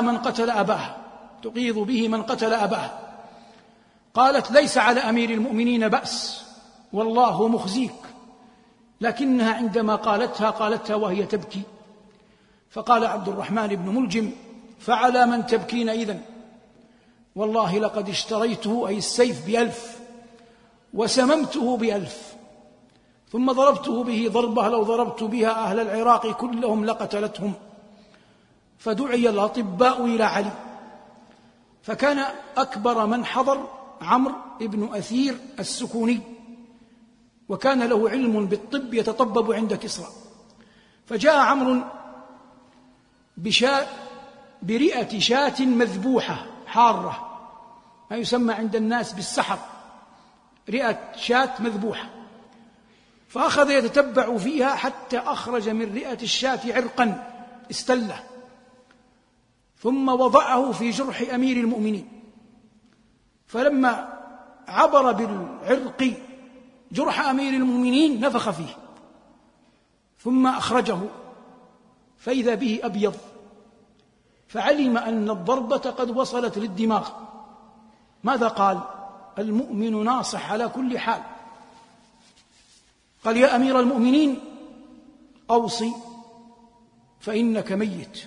من قتل أباها. قالت: ليس على أمير المؤمنين بأس والله مخزيك. لكنها عندما قالتها وهي تبكي، فقال عبد الرحمن بن ملجم: فعلى من تبكين إذن؟ والله لقد اشتريته أي السيف ب1,000 وسممته ب1,000 ثم ضربته به ضربة لو ضربت بها أهل العراق كلهم لقتلتهم. فدعي الأطباء إلى علي، فكان أكبر من حضر عمرو بن أثير السكوني، وكان له علم بالطب يتطبب عند كسرى. فجاء عمرو برئة شاة مذبوحة حارة، ما يسمى عند الناس بالسحر، رئة شاة مذبوحة، فأخذ يتتبع فيها حتى أخرج من رئة الشاة عرقا استله، ثم وضعه في جرح أمير المؤمنين، فلما عبر بالعرق جرح أمير المؤمنين نفخ فيه، ثم أخرجه فإذا به أبيض، فعلم أن الضربة قد وصلت للدماغ. ماذا قال؟ المؤمن ناصح على كل حال. قال: يا أمير المؤمنين أوصي فإنك ميت.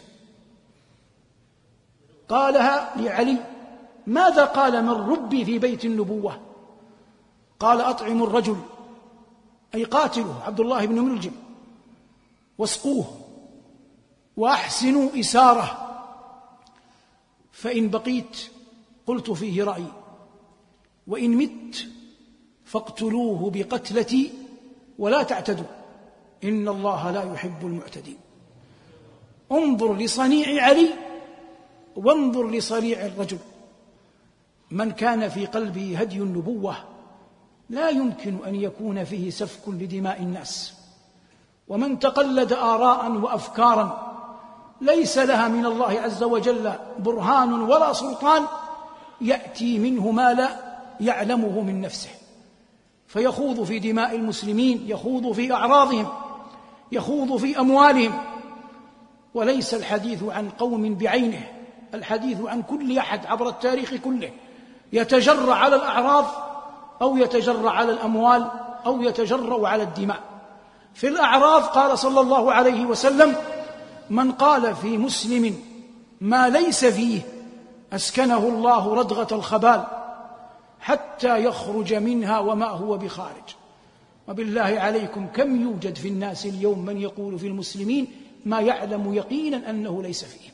قالها لعلي. ماذا قال من ربي في بيت النبوة؟ قال: أطعموا الرجل، أي قاتله عبد الله بن ملجم، واسقوه وأحسنوا إساره، فإن بقيت قلت فيه رأيي، وإن مت فاقتلوه بقتلتي ولا تعتدوا، إن الله لا يحب المعتدين. انظر لصنيع علي وانظر لصنيع الرجل. من كان في قلبه هدي النبوة لا يمكن أن يكون فيه سفك لدماء الناس، ومن تقلد آراء وأفكارا ليس لها من الله عز وجل برهان ولا سلطان يأتي منه ما لا يعلمه من نفسه، فيخوض في دماء المسلمين، يخوض في أعراضهم، يخوض في أموالهم. وليس الحديث عن قوم بعينه، الحديث عن كل أحد عبر التاريخ كله يتجرأ على الأعراض أو يتجرأ على الأموال أو يتجرأ على الدماء. في الأعراض قال صلى الله عليه وسلم: من قال في مسلم ما ليس فيه أسكنه الله ردغة الخبال حتى يخرج منها وما هو بخارج. وبالله عليكم كم يوجد في الناس اليوم من يقول في المسلمين ما يعلم يقينا أنه ليس فيه.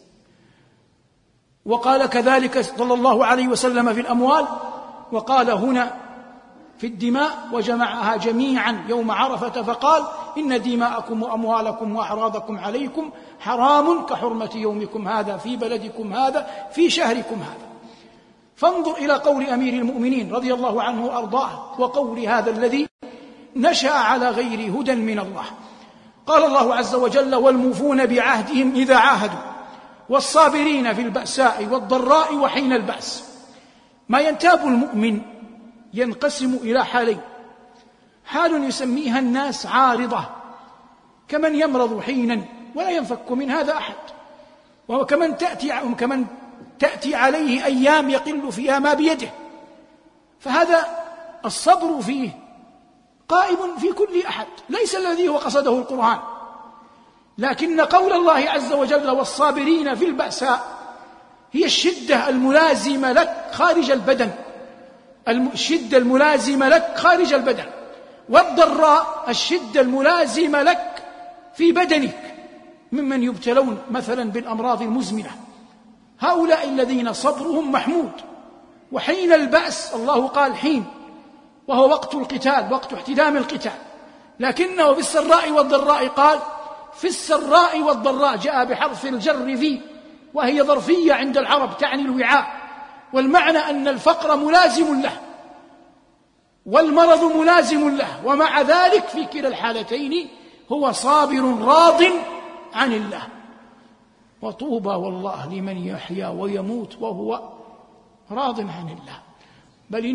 وقال كذلك صلى الله عليه وسلم في الأموال، وقال هنا في الدماء وجمعها جميعا يوم عرفة فقال: إن دماءكم وأموالكم وأعراضكم عليكم حرام كحرمة يومكم هذا في بلدكم هذا في شهركم هذا. فانظر إلى قول أمير المؤمنين رضي الله عنه وأرضاه وقول هذا الذي نشأ على غير هدى من الله. قال الله عز وجل: والموفون بعهدهم إذا عاهدوا والصابرين في البأساء والضراء وحين البأس. ما ينتاب المؤمن ينقسم إلى حالين: حال يسميها الناس عارضة، كمن يمرض حينا ولا ينفك من هذا أحد، وكمن تأتي عليه أيام يقل فيها ما بيده، فهذا الصبر فيه قائم في كل أحد، ليس الذي هو قصده القرآن. لكن قول الله عز وجل: والصابرين في البأساء، هي الشدة الملازمة لك خارج البدن، الشدة الملازمة لك خارج البدن، والضراء الشدة الملازمة لك في بدنك، ممن يبتلون مثلا بالأمراض المزمنة. هؤلاء الذين صبرهم محمود. وحين البأس الله قال حين، وهو وقت القتال، وقت احتدام القتال، لكنه في السراء والضراء قال في السراء والضراء، جاء بحرف الجر في، وهي ظرفية عند العرب تعني الوعاء، والمعنى أن الفقر ملازم له والمرض ملازم له، ومع ذلك في كلا الحالتين هو صابر راض عن الله. وطوبى والله لمن يحيا ويموت وهو راض عن الله. بل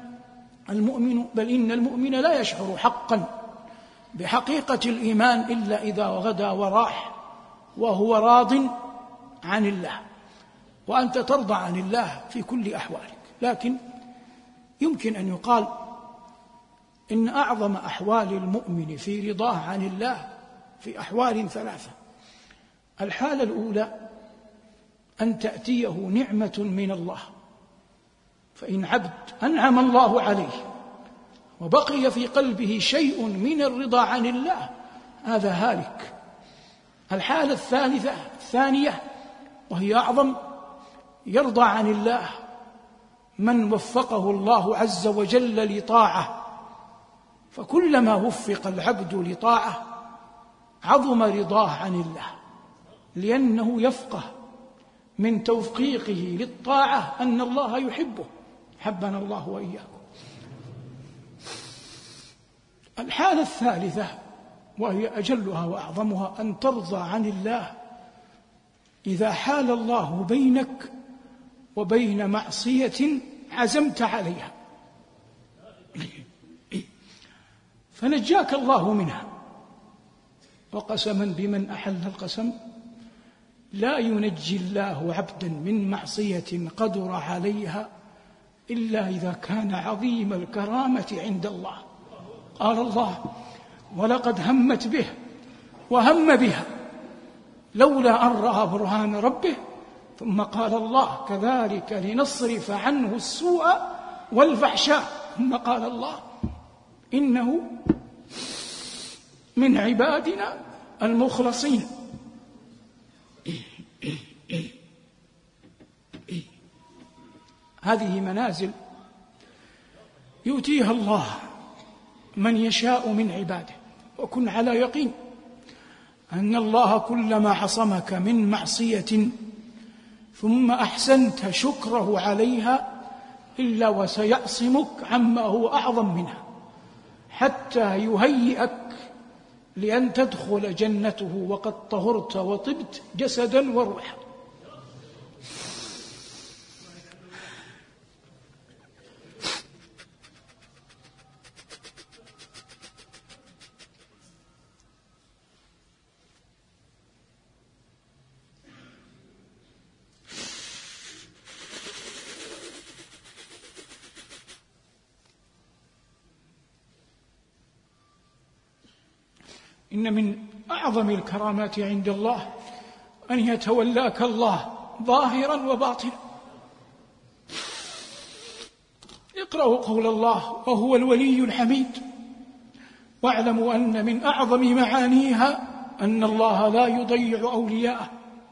إن المؤمن لا يشعر حقا بحقيقة الإيمان إلا إذا غدا وراح وهو راض عن الله. وأنت ترضى عن الله في كل أحوالك، لكن يمكن أن يقال إن أعظم أحوال المؤمن في رضاه عن الله في أحوال ثلاثة. الحالة الأولى أن تأتيه نعمة من الله، فإن عبد أنعم الله عليه وبقي في قلبه شيء من الرضا عن الله هذا هالك. الحالة الثانية وهي أعظم، يرضى عن الله من وفقه الله عز وجل لطاعة، فكلما وفق العبد لطاعة عظم رضاه عن الله، لأنه يفقه من توفيقه للطاعة أن الله يحبه، حبنا الله وإياكم. الحالة الثالثة وهي أجلها وأعظمها أن ترضى عن الله إذا حال الله بينك وبين معصية عزمت عليها فنجاك الله منها. وقسما بمن أحل القسم لا ينجي الله عبدا من معصية قدر عليها إلا إذا كان عظيم الكرامة عند الله. قال الله: ولقد همت به وهم بها لولا أن رأى برهان ربه. ثم قال الله: كذلك لنصرف عنه السوء والفحشاء. ثم قال الله: إنه من عبادنا المخلصين. هذه منازل يؤتيها الله من يشاء من عباده. وكن على يقين أن الله كلما عصمك من معصية ثم أحسنت شكره عليها إلا وسيعصمك عما هو أعظم منها، حتى يهيئك لأن تدخل جنته وقد طهرت وطبت جسدا وروحا. إن من أعظم الكرامات عند الله أن يتولاك الله ظاهرا وباطنا. اقرأوا قول الله: وهو الولي الحميد. واعلموا أن من أعظم معانيها أن الله لا يضيع أولياءه.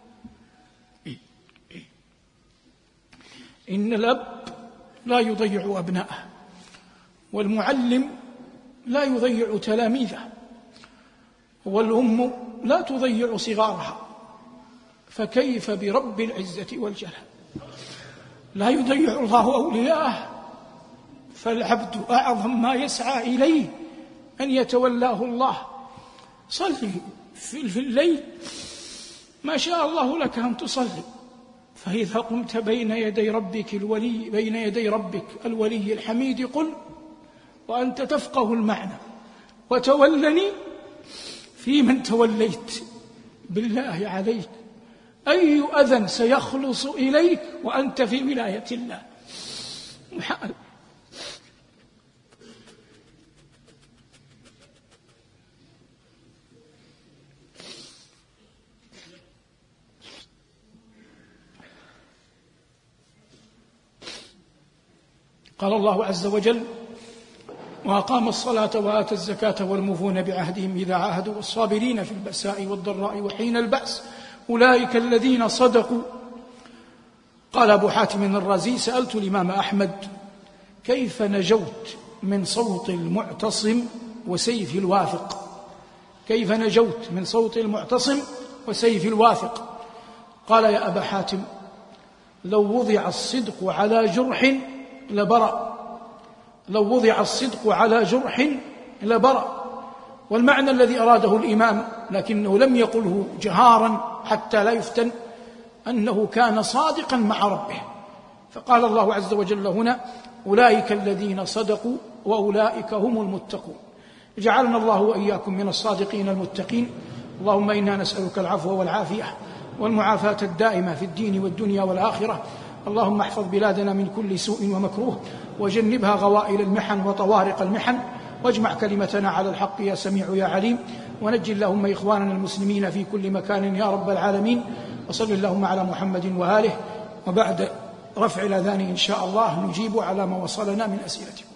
إن الأب لا يضيع أبناءه، والمعلم لا يضيع تلاميذه، والأم لا تضيع صغارها، فكيف برب العزة والجلال؟ لا يضيع الله أولياءه، فالعبد أعظم ما يسعى إليه أن يتولاه الله. صلي في الليل ما شاء الله لك أن تصلي، فإذا قمت بين يدي ربك الولي الحميد قل وأنت تفقه المعنى: وتولني في من توليت. بالله عليك أي أذى سيخلص إليك وأنت في ولاية الله؟ محال. قال الله عز وجل: وأقام الصلاة وآتى الزكاة والموفون بعهدهم إذا عاهدوا والصابرين في البأساء والضراء وحين البأس أولئك الذين صدقوا. قال أبو حاتم الرازي: سألت الإمام أحمد كيف نجوت من صوت المعتصم وسيف الواثق؟ كيف نجوت من صوت المعتصم وسيف الواثق؟ قال: يا أبا حاتم، لو وضع الصدق على جرح لبرأ، لو وضع الصدق على جرح لبرأ. والمعنى الذي أراده الإمام لكنه لم يقله جهارا حتى لا يفتن أنه كان صادقا مع ربه. فقال الله عز وجل هنا: أولئك الذين صدقوا وأولئك هم المتقون. جعلنا الله وإياكم من الصادقين المتقين. اللهم إنا نسألك العفو والعافية والمعافاة الدائمة في الدين والدنيا والآخرة. اللهم احفظ بلادنا من كل سوء ومكروه، وجنبها غوائل المحن وطوارق المحن، واجمع كلمتنا على الحق يا سميع يا عليم. ونجي اللهم إخواننا المسلمين في كل مكان يا رب العالمين. وصل اللهم على محمد وآله. وبعد رفع الأذان إن شاء الله نجيب على ما وصلنا من أسئلتكم.